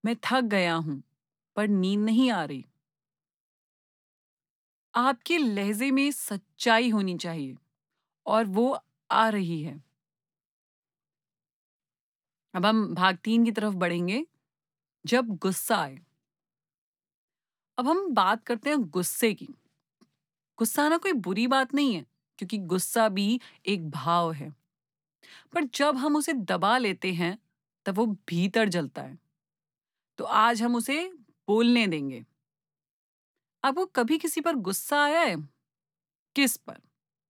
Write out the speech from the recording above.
मैं थक गया हूँ, पर नींद नहीं आ रही। आपके लहज़े में सच्चाई होनी चाहिए और वो आ रही है। अब हम भाग 3 की तरफ बढ़ेंगे, जब गुस्सा आए। अब हम बात करते हैं गुस्से की। गुस्सा आना कोई बुरी बात नहीं है, क्योंकि गुस्सा भी एक भाव है। पर जब हम उसे दबा लेते हैं, तब वो भीतर जलता है। तो आज हम उसे बोलने देंगे। आपको कभी किसी पर गुस्सा आया है? किस पर?